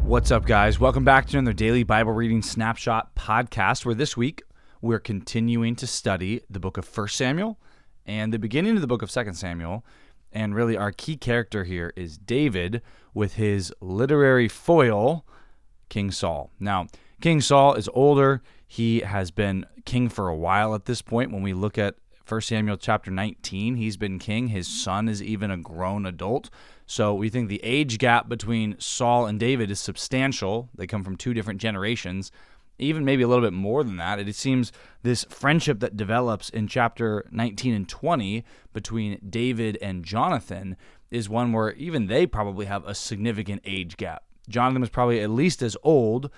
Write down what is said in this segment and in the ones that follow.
What's up, guys? Welcome back to another daily Bible reading snapshot podcast, where this week we're continuing to study the book of 1 Samuel and the beginning of the book of 2 Samuel. And really, our key character here is David with his literary foil, King Saul. Now, King Saul is older. He has been king for a while at this point. When we look at 1 Samuel chapter 19, he's been king. His son is even a grown adult. So we think the age gap between Saul and David is substantial. They come from two different generations, even maybe a little bit more than that. It seems this friendship that develops in chapter 19 and 20 between David and Jonathan is one where even they probably have a significant age gap. Jonathan was probably at least as old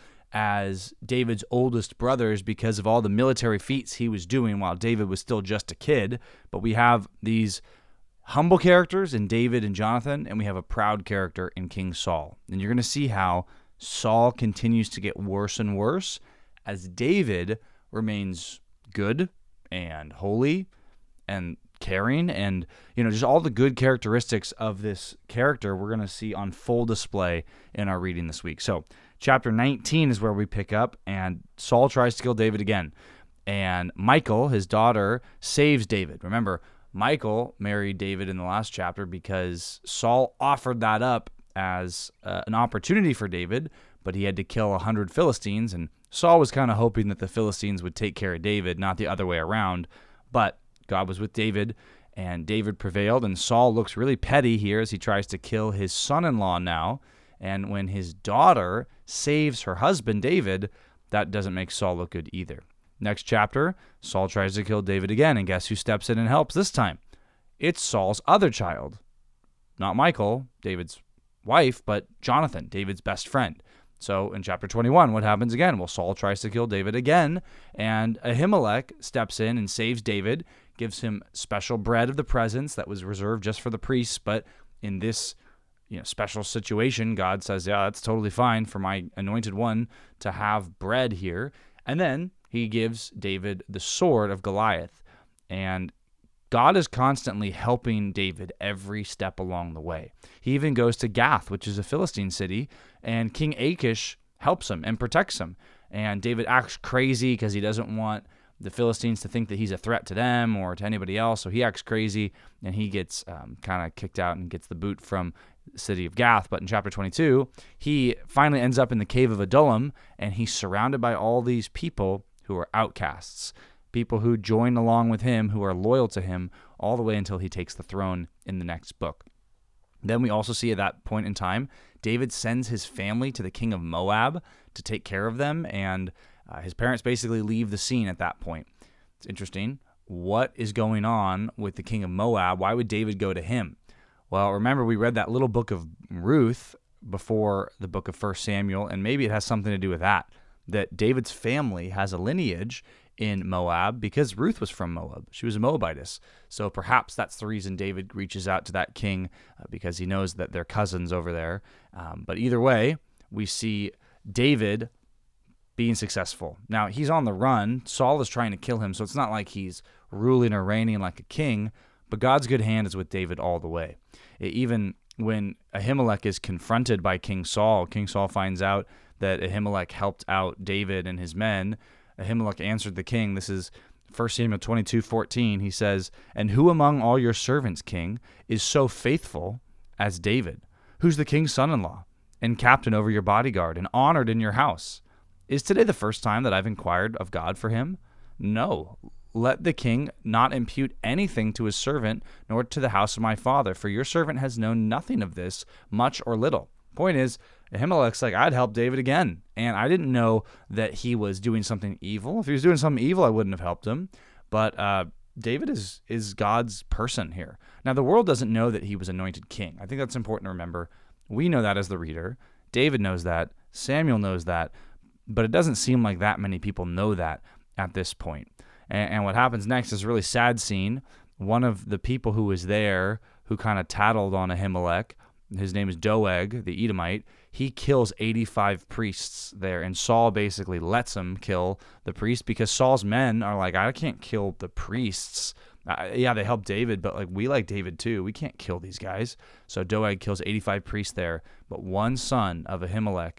as David's oldest brothers because of all the military feats he was doing while David was still just a kid. But we have these humble characters in David and Jonathan, and we have a proud character in King Saul. And you're going to see how Saul continues to get worse and worse as David remains good and holy and caring, and just all the good characteristics of this character we're going to see on full display in our reading this week. So chapter 19 is where we pick up, and Saul tries to kill David again. And Michal, his daughter, saves David. Remember, Michal married David in the last chapter because Saul offered that up as an opportunity for David, but he had to kill 100 Philistines, and Saul was kind of hoping that the Philistines would take care of David, not the other way around. But God was with David, and David prevailed, and Saul looks really petty here as he tries to kill his son-in-law now. And when his daughter saves her husband, David, that doesn't make Saul look good either. Next chapter, Saul tries to kill David again, and guess who steps in and helps this time? It's Saul's other child. Not Michal, David's wife, but Jonathan, David's best friend. So in chapter 21, what happens again? Well, Saul tries to kill David again, and Ahimelech steps in and saves David, gives him special bread of the presence that was reserved just for the priests, but in this special situation, God says, yeah, that's totally fine for my anointed one to have bread here. And then he gives David the sword of Goliath. And God is constantly helping David every step along the way. He even goes to Gath, which is a Philistine city, and King Achish helps him and protects him. And David acts crazy because he doesn't want the Philistines to think that he's a threat to them or to anybody else. So he acts crazy, and he gets kind of kicked out and gets the boot from the city of Gath. But in chapter 22, he finally ends up in the cave of Adullam, and he's surrounded by all these people who are outcasts, people who join along with him, who are loyal to him, all the way until he takes the throne in the next book. Then we also see at that point in time, David sends his family to the king of Moab to take care of them, and his parents basically leave the scene at that point. It's interesting. What is going on with the king of Moab? Why would David go to him? Well, remember, we read that little book of Ruth before the book of 1 Samuel, and maybe it has something to do with that David's family has a lineage in Moab because Ruth was from Moab. She was a Moabitess. So perhaps that's the reason David reaches out to that king because he knows that they're cousins over there. But either way, we see David being successful. Now, he's on the run. Saul is trying to kill him, so it's not like he's ruling or reigning like a king, but God's good hand is with David all the way. Even when Ahimelech is confronted by King Saul finds out that Ahimelech helped out David and his men. Ahimelech answered the king. This is 1 Samuel 22:14. He says, "And who among all your servants, king, is so faithful as David, who's the king's son-in-law and captain over your bodyguard and honored in your house? Is today the first time that I've inquired of God for him? No. Let the king not impute anything to his servant, nor to the house of my father, for your servant has known nothing of this, much or little." Point is, Ahimelech's like, I'd help David again, and I didn't know that he was doing something evil. If he was doing something evil, I wouldn't have helped him. But David is God's person here. Now, the world doesn't know that he was anointed king. I think that's important to remember. We know that as the reader. David knows that. Samuel knows that. But it doesn't seem like that many people know that at this point. And what happens next is a really sad scene. One of the people who was there, who kind of tattled on Ahimelech, his name is Doeg, the Edomite, he kills 85 priests there, and Saul basically lets him kill the priest because Saul's men are like, I can't kill the priests. Yeah, they help David, but we like David too. We can't kill these guys. So Doeg kills 85 priests there, but one son of Ahimelech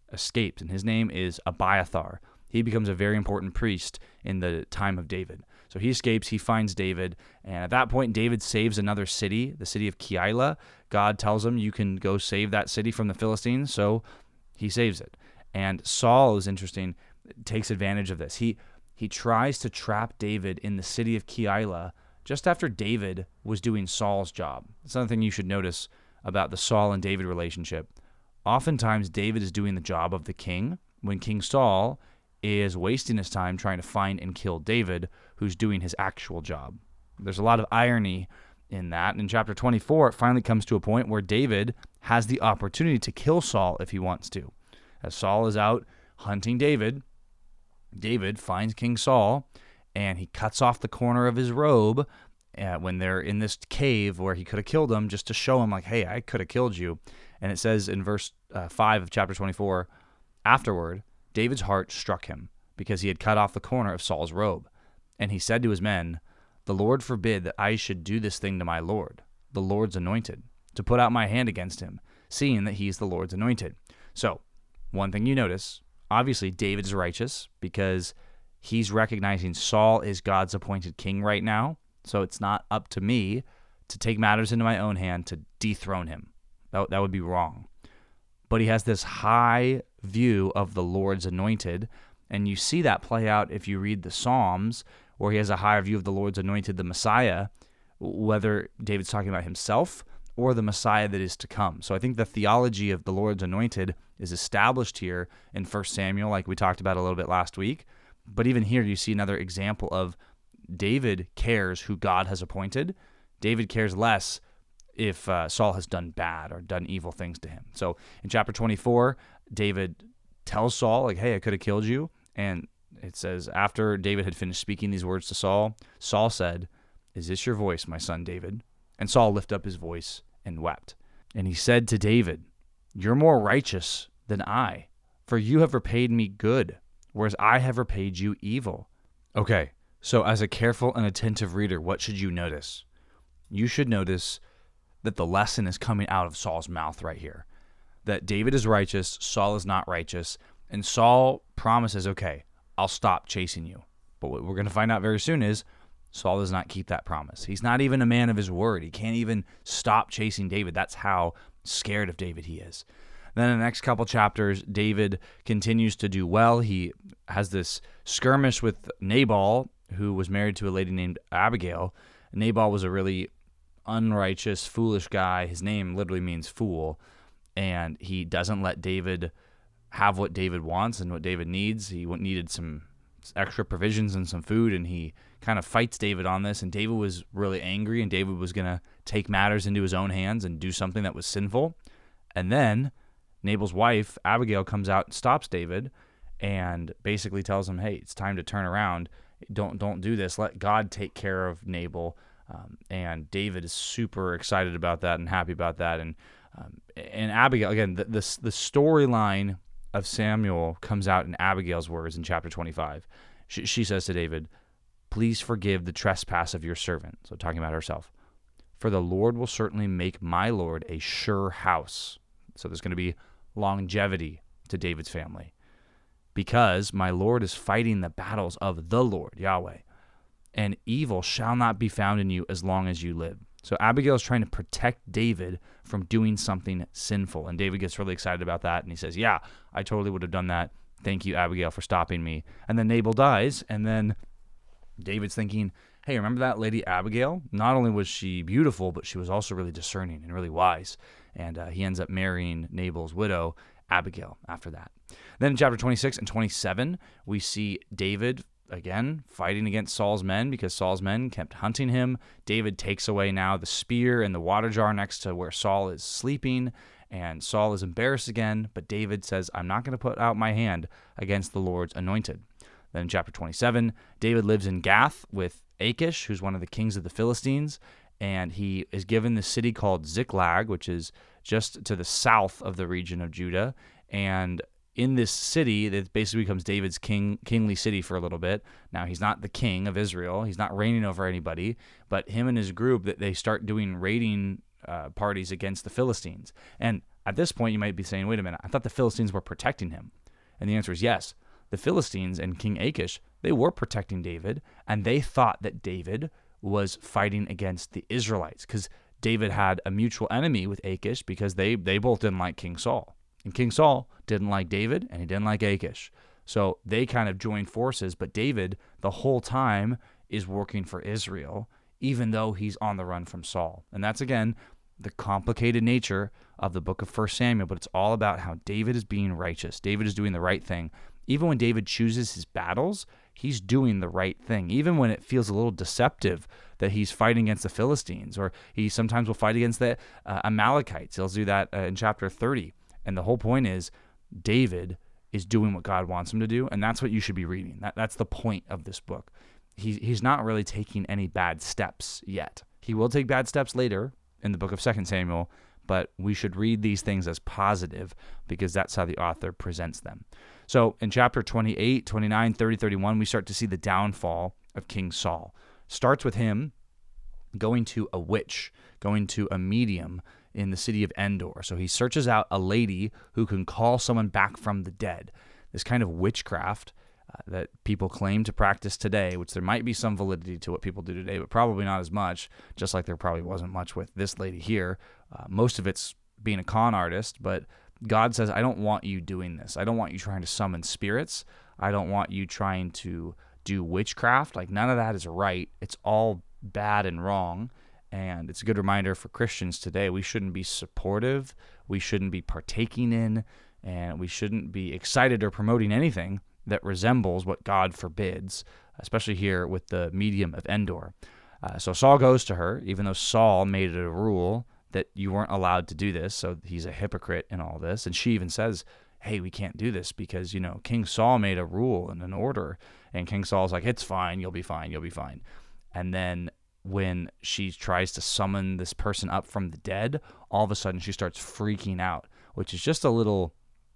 escapes, and his name is Abiathar. He becomes a very important priest in the time of David. So he escapes, he finds David, and at that point, David saves another city, the city of Keilah. God tells him, you can go save that city from the Philistines, so he saves it. And Saul, is interesting, takes advantage of this. He tries to trap David in the city of Keilah just after David was doing Saul's job. That's another thing you should notice about the Saul and David relationship. Oftentimes, David is doing the job of the king, when King Saul is wasting his time trying to find and kill David, who's doing his actual job. There's a lot of irony in that. And in chapter 24, it finally comes to a point where David has the opportunity to kill Saul if he wants to. As Saul is out hunting David, David finds King Saul, and he cuts off the corner of his robe when they're in this cave where he could have killed him, just to show him, like, hey, I could have killed you. And it says in verse 5 of chapter 24, afterward, David's heart struck him, because he had cut off the corner of Saul's robe. And he said to his men, the Lord forbid that I should do this thing to my Lord, the Lord's anointed, to put out my hand against him, seeing that he's the Lord's anointed. So, one thing you notice, obviously David is righteous, because he's recognizing Saul is God's appointed king right now, so it's not up to me to take matters into my own hand to dethrone him. That would be wrong. But he has this high view of the Lord's anointed, and you see that play out if you read the Psalms, where he has a higher view of the Lord's anointed, the Messiah, whether David's talking about himself or the Messiah that is to come. So I think the theology of the Lord's anointed is established here in 1 Samuel, like we talked about a little bit last week. But even here you see another example of David cares who God has appointed. David cares less if Saul has done bad or done evil things to him. So in chapter 24, David tells Saul, like, hey, I could have killed you. And it says, after David had finished speaking these words to Saul, Saul said, is this your voice, my son David? And Saul lifted up his voice and wept. And he said to David, you're more righteous than I, for you have repaid me good, whereas I have repaid you evil. Okay, so as a careful and attentive reader, what should you notice? You should notice that the lesson is coming out of Saul's mouth right here. That David is righteous, Saul is not righteous, and Saul promises, okay, I'll stop chasing you. But what we're going to find out very soon is Saul does not keep that promise. He's not even a man of his word. He can't even stop chasing David. That's how scared of David he is. Then in the next couple chapters, David continues to do well. He has this skirmish with Nabal, who was married to a lady named Abigail. Nabal was a really unrighteous, foolish guy. His name literally means fool. And he doesn't let David have what David wants and what David needs. He needed some extra provisions and some food, and he kind of fights David on this. And David was really angry, and David was going to take matters into his own hands and do something that was sinful. And then Nabal's wife, Abigail, comes out and stops David and basically tells him, hey, it's time to turn around. Don't do this. Let God take care of Nabal. And David is super excited about that and happy about that. And Abigail, again, the storyline of Samuel comes out in Abigail's words in chapter 25. She says to David, please forgive the trespass of your servant. So talking about herself. For the Lord will certainly make my Lord a sure house. So there's going to be longevity to David's family. Because my Lord is fighting the battles of the Lord, Yahweh. And evil shall not be found in you as long as you live. So Abigail is trying to protect David from doing something sinful. And David gets really excited about that. And he says, yeah, I totally would have done that. Thank you, Abigail, for stopping me. And then Nabal dies. And then David's thinking, hey, remember that lady Abigail? Not only was she beautiful, but she was also really discerning and really wise. And he ends up marrying Nabal's widow, Abigail, after that. Then in chapter 26 and 27, we see David again fighting against Saul's men because Saul's men kept hunting him. David takes away now the spear and the water jar next to where Saul is sleeping, and Saul is embarrassed again, but David says, I'm not going to put out my hand against the Lord's anointed. Then in chapter 27, David lives in Gath with Achish, who's one of the kings of the Philistines, and he is given the city called Ziklag, which is just to the south of the region of Judah, and in this city, that basically becomes David's kingly city for a little bit. Now, he's not the king of Israel. He's not reigning over anybody. But him and his group, that they start doing raiding parties against the Philistines. And at this point, you might be saying, wait a minute, I thought the Philistines were protecting him. And the answer is yes. The Philistines and King Achish, they were protecting David, and they thought that David was fighting against the Israelites because David had a mutual enemy with Achish because they both didn't like King Saul. And King Saul didn't like David, and he didn't like Achish. So they kind of joined forces, but David, the whole time, is working for Israel, even though he's on the run from Saul. And that's, again, the complicated nature of the book of 1 Samuel, but it's all about how David is being righteous. David is doing the right thing. Even when David chooses his battles, he's doing the right thing. Even when it feels a little deceptive that he's fighting against the Philistines, or he sometimes will fight against the Amalekites. He'll do that in chapter 30. And the whole point is David is doing what God wants him to do, and that's what you should be reading. That's the point of this book. He's not really taking any bad steps yet. He will take bad steps later in the book of 2 Samuel, but we should read these things as positive because that's how the author presents them. So in chapter 28, 29, 30, 31, we start to see the downfall of King Saul. Starts with him going to a witch, going to a medium in the city of Endor. So he searches out a lady who can call someone back from the dead. This kind of witchcraft that people claim to practice today, which there might be some validity to what people do today, but probably not as much, just like there probably wasn't much with this lady here. Most of it's being a con artist, but God says, I don't want you doing this. I don't want you trying to summon spirits. I don't want you trying to do witchcraft. Like, none of that is right. It's all bad and wrong. And it's a good reminder for Christians today. We shouldn't be supportive. We shouldn't be partaking in, and we shouldn't be excited or promoting anything that resembles what God forbids, especially here with the medium of Endor. So Saul goes to her, even though Saul made it a rule that you weren't allowed to do this, so he's a hypocrite in all this. And she even says, hey, we can't do this because, King Saul made a rule and an order. And King Saul's like, it's fine, you'll be fine, you'll be fine. And then when she tries to summon this person up from the dead, all of a sudden she starts freaking out, which is just a little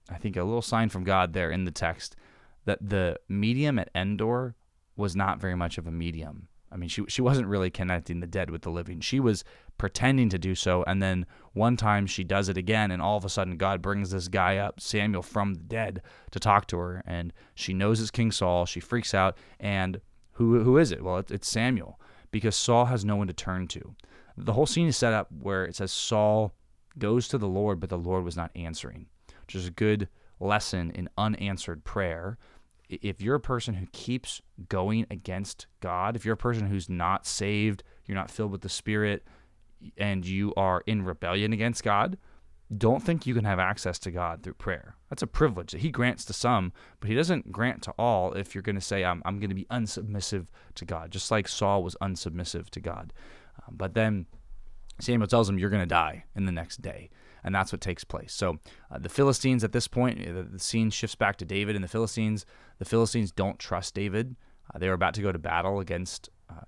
sign from God there in the text that the medium at Endor was not very much of a medium. I mean, she wasn't really connecting the dead with the living. She was pretending to do so, and then one time she does it again, and all of a sudden God brings this guy up, Samuel, from the dead to talk to her, and she knows it's King Saul. She freaks out, and who is it? Well, it's Samuel, because Saul has no one to turn to. The whole scene is set up where it says Saul goes to the Lord, but the Lord was not answering, which is a good lesson in unanswered prayer. If you're a person who keeps going against God, if you're a person who's not saved, you're not filled with the Spirit, and you are in rebellion against God, don't think you can have access to God through prayer. That's a privilege that He grants to some, but He doesn't grant to all if you're going to say, I'm going to be unsubmissive to God, just like Saul was unsubmissive to God. But then Samuel tells him, you're going to die in the next day. And that's what takes place. So the Philistines at this point, the scene shifts back to David and the Philistines. The Philistines don't trust David. They were about to go to battle against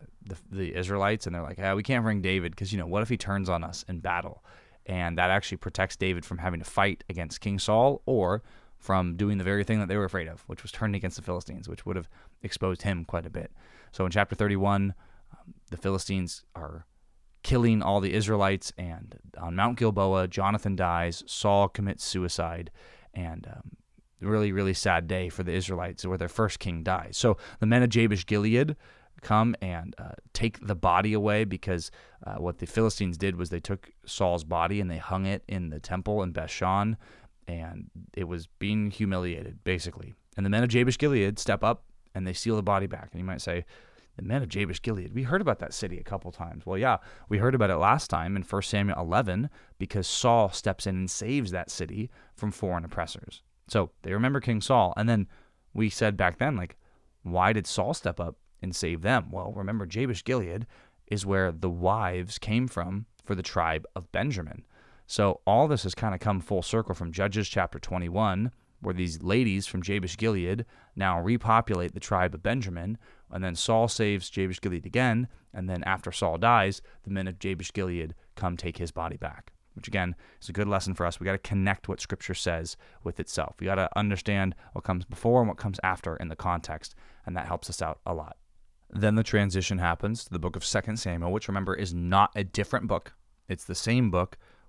the Israelites, and they're like, we can't bring David because, what if he turns on us in battle? And that actually protects David from having to fight against King Saul or from doing the very thing that they were afraid of, which was turning against the Philistines, which would have exposed him quite a bit. So in chapter 31, the Philistines are killing all the Israelites, and on Mount Gilboa, Jonathan dies, Saul commits suicide, and really, really sad day for the Israelites where their first king dies. So the men of Jabesh Gilead come and take the body away because what the Philistines did was they took Saul's body and they hung it in the temple in Bethshan, and it was being humiliated, basically. And the men of Jabesh Gilead step up and they steal the body back. And you might say, the men of Jabesh Gilead, we heard about that city a couple times. Well, yeah, we heard about it last time in 1 Samuel 11 because Saul steps in and saves that city from foreign oppressors. So they remember King Saul. And then we said back then, why did Saul step up and save them? Well, remember, Jabesh Gilead is where the wives came from for the tribe of Benjamin. So all this has kind of come full circle from Judges chapter 21, where these ladies from Jabesh Gilead now repopulate the tribe of Benjamin, and then Saul saves Jabesh Gilead again, and then after Saul dies, the men of Jabesh Gilead come take his body back, which again is a good lesson for us. We got to connect what Scripture says with itself. We got to understand what comes before and what comes after in the context, and that helps us out a lot. Then the transition happens to the book of 2 Samuel, which, remember, is not a different book. It's the same book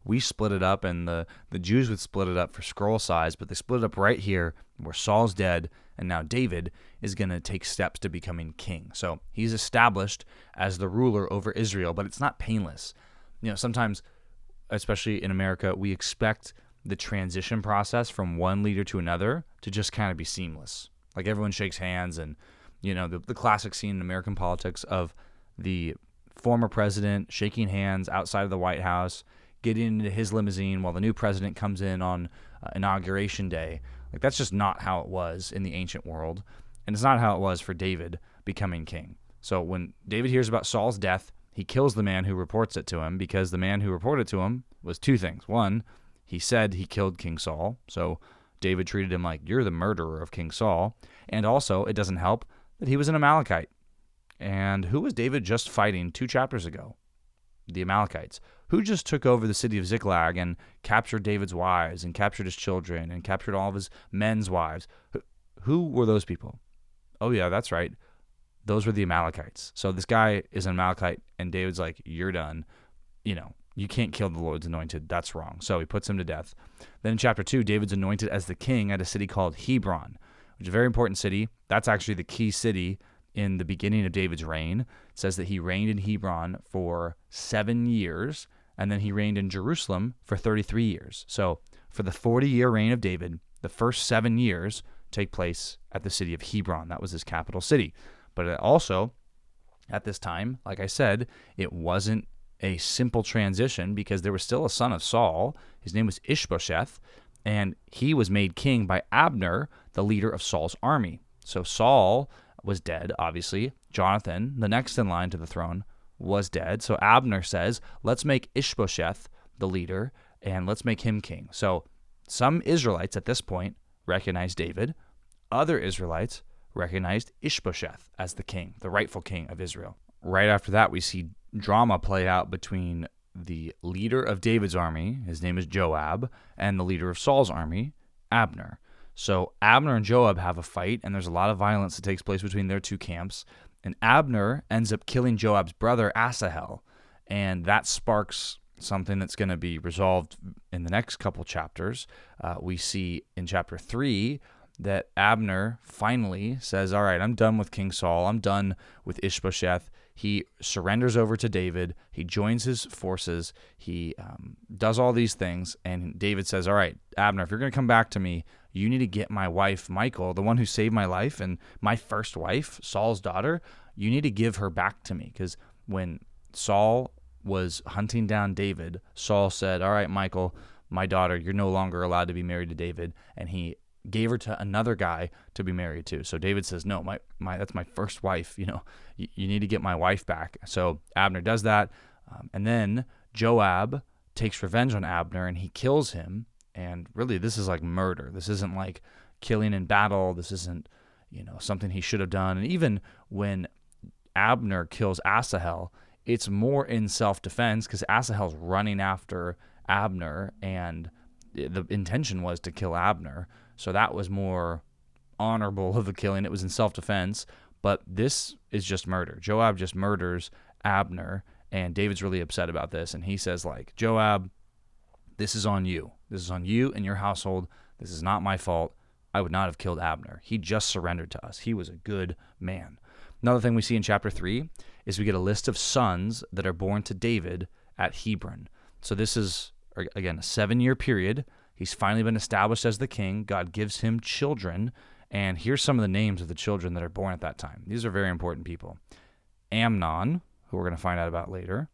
we split it up, and the Jews would split it up for scroll size, but they split it up right here where Saul's dead, and now David is going to take steps to becoming king. So he's established as the ruler over Israel, but it's not painless. Sometimes, especially in America, we expect the transition process from one leader to another to just kind of be seamless. Like everyone shakes hands, and the classic scene in American politics of the former president shaking hands outside of the White House, getting into his limousine while the new president comes in on inauguration day. Like, that's just not how it was in the ancient world, and it's not how it was for David becoming king. So when David hears about Saul's death, he kills the man who reports it to him, because the man who reported to him was two things. One, he said he killed King Saul, so David treated him like, you're the murderer of King Saul. And also, it doesn't help that he was an Amalekite. And who was David just fighting 2 chapters ago? The Amalekites, who just took over the city of Ziklag and captured David's wives and captured his children and captured all of his men's wives. Who were those people? Oh yeah, that's right. Those were the Amalekites. So this guy is an Amalekite, and David's like, you're done. You can't kill the Lord's anointed. That's wrong. So he puts him to death. Then in chapter 2, David's anointed as the king at a city called Hebron, which is a very important city. That's actually the key city in the beginning of David's reign. It says that he reigned in Hebron for 7 years, and then he reigned in Jerusalem for 33 years. So for the 40-year reign of David, the first 7 years take place at the city of Hebron. That was his capital city. But it also, at this time, like I said, it wasn't a simple transition, because there was still a son of Saul. His name was Ishbosheth, and he was made king by Abner, the leader of Saul's army. So Saul was dead, obviously. Jonathan, the next in line to the throne, was dead. So Abner says, let's make Ishbosheth the leader, and let's make him king. So some Israelites at this point recognized David. Other Israelites recognized Ishbosheth as the king, the rightful king of Israel. Right after that, we see drama play out between the leader of David's army, his name is Joab, and the leader of Saul's army, Abner. So Abner and Joab have a fight, and there's a lot of violence that takes place between their two camps. And Abner ends up killing Joab's brother, Asahel, and that sparks something that's going to be resolved in the next couple chapters. We see in chapter 3 that Abner finally says, all right, I'm done with King Saul. I'm done with Ishbosheth. He surrenders over to David. He joins his forces. He does all these things. And David says, all right, Abner, if you're going to come back to me, you need to get my wife, Michal, the one who saved my life and my first wife, Saul's daughter, you need to give her back to me. Because when Saul was hunting down David, Saul said, all right, Michal, my daughter, you're no longer allowed to be married to David. And he gave her to another guy to be married to. So David says, no, my that's my first wife. You need to get my wife back. So Abner does that. And then Joab takes revenge on Abner, and he kills him. And really, this is like murder. This isn't like killing in battle. This isn't, something he should have done. And even when Abner kills Asahel, it's more in self-defense, because Asahel's running after Abner, and the intention was to kill Abner. So that was more honorable of a killing. It was in self-defense. But this is just murder. Joab just murders Abner, and David's really upset about this. And he says, Joab, this is on you. This is on you and your household. This is not my fault. I would not have killed Abner. He just surrendered to us. He was a good man. Another thing we see in chapter 3 is we get a list of sons that are born to David at Hebron. So this is, again, a 7-year period. He's finally been established as the king. God gives him children. And here's some of the names of the children that are born at that time. These are very important people. Amnon, who we're going to find out about later.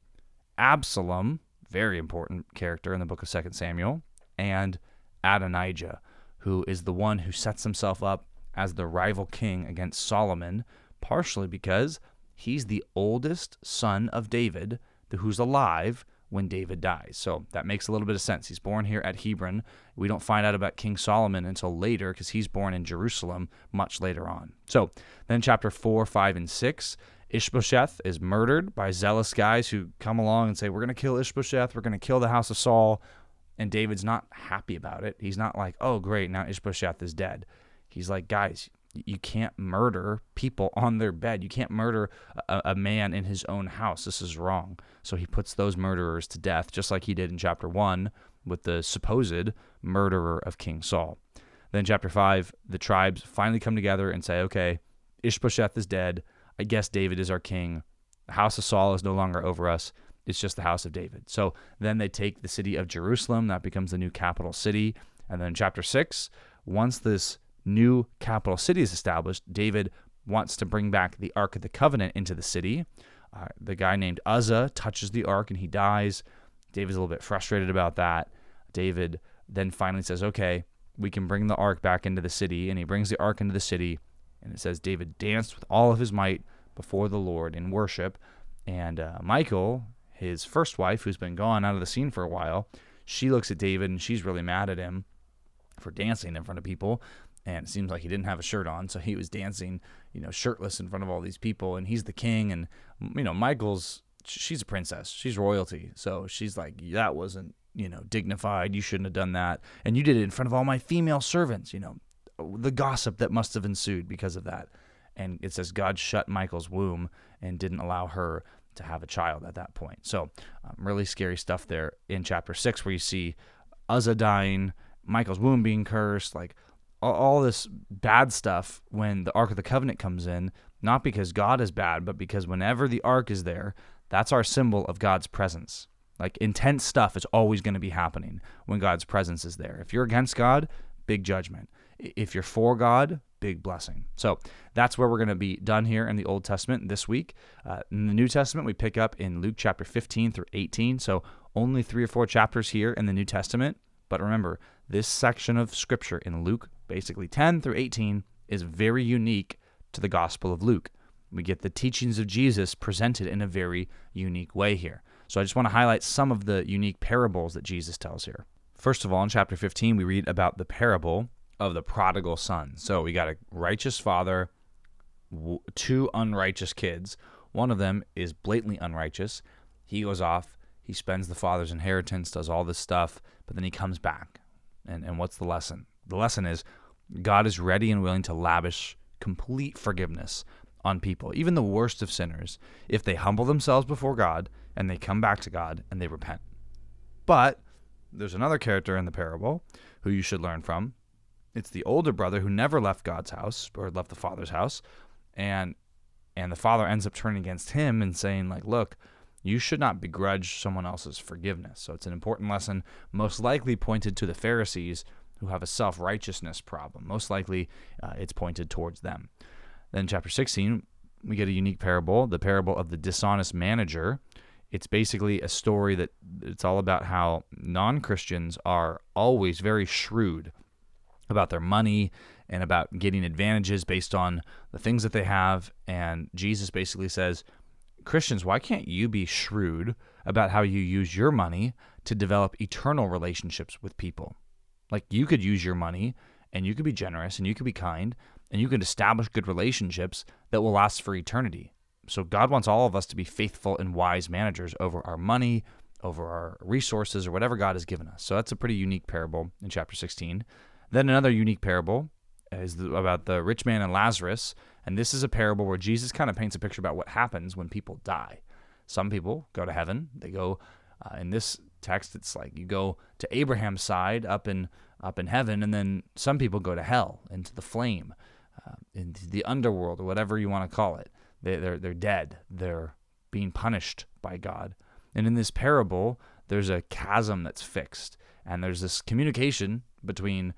Absalom, very important character in the book of 2 Samuel. And Adonijah, who is the one who sets himself up as the rival king against Solomon, partially because he's the oldest son of David who's alive when David dies. So that makes a little bit of sense. He's born here at Hebron. We don't find out about King Solomon until later, because he's born in Jerusalem much later on. So then chapter 4, 5, and 6, Ishbosheth is murdered by zealous guys who come along and say, we're going to kill Ishbosheth. We're going to kill the house of Saul. And David's not happy about it. He's not like, oh, great, now Ishbosheth is dead. He's like, guys, You can't murder people on their bed. You can't murder a man in his own house. This is wrong. So he puts those murderers to death, just like he did in chapter 1 with the supposed murderer of King Saul. Then chapter 5, the tribes finally come together and say, okay, Ishbosheth is dead. I guess David is our king. The house of Saul is no longer over us. It's just the house of David. So then they take the city of Jerusalem. That becomes the new capital city. And then chapter 6, once this new capital city is established, David wants to bring back the Ark of the Covenant into the city. The guy named Uzzah touches the Ark and he dies. David's a little bit frustrated about that. David then finally says, okay, we can bring the Ark back into the city. And he brings the Ark into the city. And it says David danced with all of his might before the Lord in worship. And Michal, his first wife, who's been gone out of the scene for a while, she looks at David and she's really mad at him for dancing in front of people. And it seems like he didn't have a shirt on, so he was dancing, shirtless in front of all these people, and he's the king. And, Michal's, she's a princess. She's royalty. So she's like, that wasn't, dignified. You shouldn't have done that. And you did it in front of all my female servants, the gossip that must have ensued because of that. And it says God shut Michal's womb and didn't allow her to have a child at that point. So really scary stuff there in chapter 6 where you see Uzzah dying, Michal's womb being cursed, like all this bad stuff when the Ark of the Covenant comes in, not because God is bad, but because whenever the Ark is there, that's our symbol of God's presence. Like intense stuff is always going to be happening when God's presence is there. If you're against God, big judgment. If you're for God, big blessing. So that's where we're going to be done here in the Old Testament this week. In the New Testament, we pick up in Luke chapter 15 through 18. So only 3 or 4 chapters here in the New Testament. But remember, this section of Scripture in Luke, basically 10 through 18, is very unique to the Gospel of Luke. We get the teachings of Jesus presented in a very unique way here. So I just want to highlight some of the unique parables that Jesus tells here. First of all, in chapter 15, we read about the parable of the prodigal son. So we got a righteous father, 2 unrighteous kids. One of them is blatantly unrighteous. He goes off, he spends the father's inheritance, does all this stuff, but then he comes back. And what's the lesson? The lesson is God is ready and willing to lavish complete forgiveness on people, even the worst of sinners, if they humble themselves before God and they come back to God and they repent. But there's another character in the parable who you should learn from. It's the older brother who never left God's house or left the father's house, and the father ends up turning against him and saying, like, look, you should not begrudge someone else's forgiveness. So it's an important lesson, most likely pointed to the Pharisees who have a self-righteousness problem. Most likely it's pointed towards them. Then chapter 16, we get a unique parable, the parable of the dishonest manager. It's basically a story that it's all about how non-Christians are always very shrewd about their money and about getting advantages based on the things that they have. And Jesus basically says, Christians, why can't you be shrewd about how you use your money to develop eternal relationships with people? Like, you could use your money and you could be generous and you could be kind and you could establish good relationships that will last for eternity. So God wants all of us to be faithful and wise managers over our money, over our resources, or whatever God has given us. So that's a pretty unique parable in chapter 16. Then another unique parable is about the rich man and Lazarus. And this is a parable where Jesus kind of paints a picture about what happens when people die. Some people go to heaven. They go, in this text, it's like you go to Abraham's side up in heaven, and then some people go to hell, into the flame, into the underworld, or whatever you want to call it. They're dead. They're being punished by God. And in this parable, there's a chasm that's fixed, and there's this communication between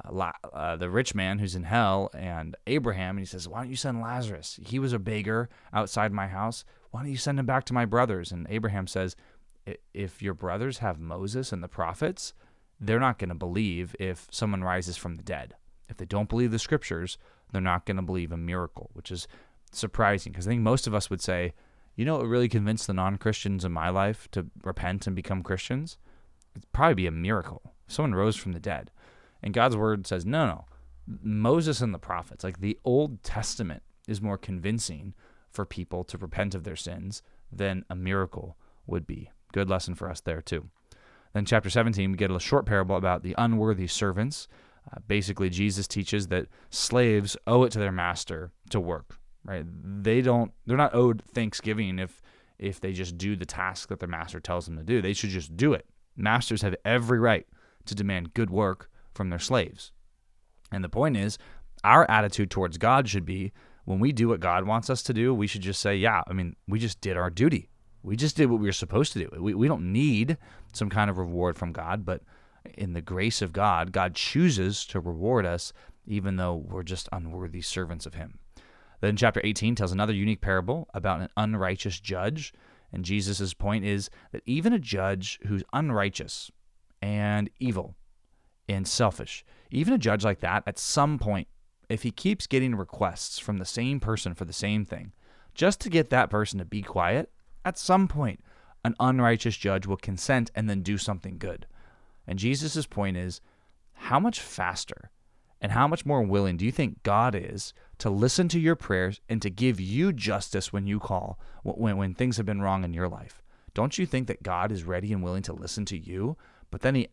the rich man who's in hell and Abraham, and he says, why don't you send Lazarus? He was a beggar outside my house. Why don't you send him back to my brothers? And Abraham says, if your brothers have Moses and the prophets, they're not going to believe if someone rises from the dead. If they don't believe the scriptures, they're not going to believe a miracle, which is surprising, because I think most of us would say, what really convinced the non-Christians in my life to repent and become Christians? It'd probably be a miracle. Someone rose from the dead. And God's word says, no. Moses and the prophets, like the Old Testament, is more convincing for people to repent of their sins than a miracle would be. Good lesson for us there too. Then chapter 17, we get a short parable about the unworthy servants. Basically, Jesus teaches that slaves owe it to their master to work, right? They're not owed thanksgiving if they just do the task that their master tells them to do. They should just do it. Masters have every right to demand good work from their slaves. And the point is, our attitude towards God should be, when we do what God wants us to do, we should just say, yeah, we just did our duty. We just did what we were supposed to do. We don't need some kind of reward from God, but in the grace of God, God chooses to reward us even though we're just unworthy servants of him. Then chapter 18 tells another unique parable about an unrighteous judge. And Jesus' point is that even a judge who's unrighteous and evil and selfish, even a judge like that, at some point, if he keeps getting requests from the same person for the same thing, just to get that person to be quiet, at some point, an unrighteous judge will consent and then do something good. And Jesus' point is, how much faster and how much more willing do you think God is to listen to your prayers and to give you justice when you call, when things have been wrong in your life? Don't you think that God is ready and willing to listen to you? But then he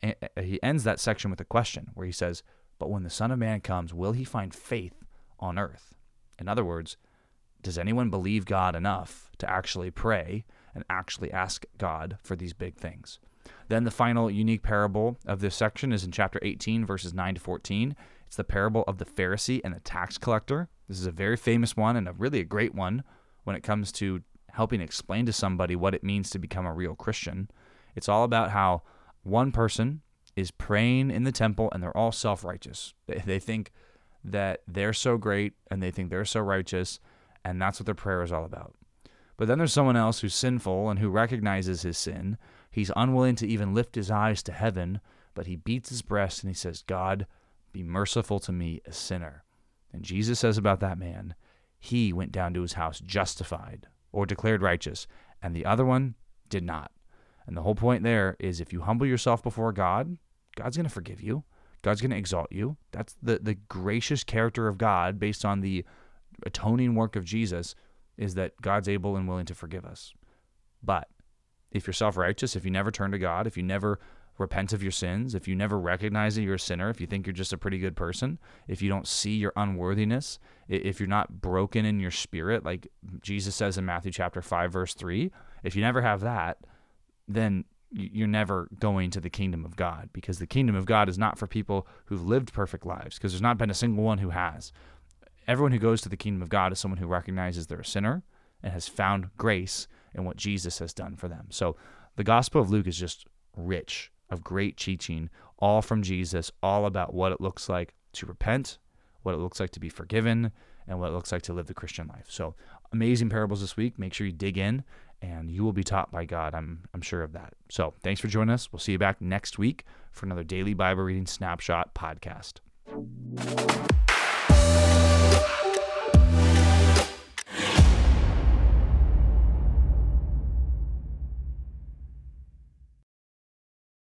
ends that section with a question where he says, but when the Son of Man comes, will he find faith on earth? In other words, does anyone believe God enough to actually pray and actually ask God for these big things? Then the final unique parable of this section is in chapter 18, verses 9 to 14. It's the parable of the Pharisee and the tax collector. This is a very famous one and really a great one when it comes to helping explain to somebody what it means to become a real Christian. It's all about how one person is praying in the temple and they're all self-righteous. They think that they're so great and they think they're so righteous, and that's what their prayer is all about. But then there's someone else who's sinful and who recognizes his sin. He's unwilling to even lift his eyes to heaven, but he beats his breast and he says, God, be merciful to me, a sinner. And Jesus says about that man, he went down to his house justified or declared righteous, and the other one did not. And the whole point there is, if you humble yourself before God, God's going to forgive you. God's going to exalt you. That's the gracious character of God based on the atoning work of Jesus, is that God's able and willing to forgive us. But if you're self-righteous, if you never turn to God, if you never repent of your sins, if you never recognize that you're a sinner, if you think you're just a pretty good person, if you don't see your unworthiness, if you're not broken in your spirit, like Jesus says in Matthew chapter 5, verse 3, if you never have that, then you're never going to the kingdom of God, because the kingdom of God is not for people who've lived perfect lives, because there's not been a single one who has. Everyone who goes to the kingdom of God is someone who recognizes they're a sinner and has found grace in what Jesus has done for them. So the Gospel of Luke is just rich of great teaching, all from Jesus, all about what it looks like to repent, what it looks like to be forgiven, and what it looks like to live the Christian life. So amazing parables this week. Make sure you dig in, and you will be taught by God. I'm sure of that. So thanks for joining us. We'll see you back next week for another daily Bible reading snapshot podcast.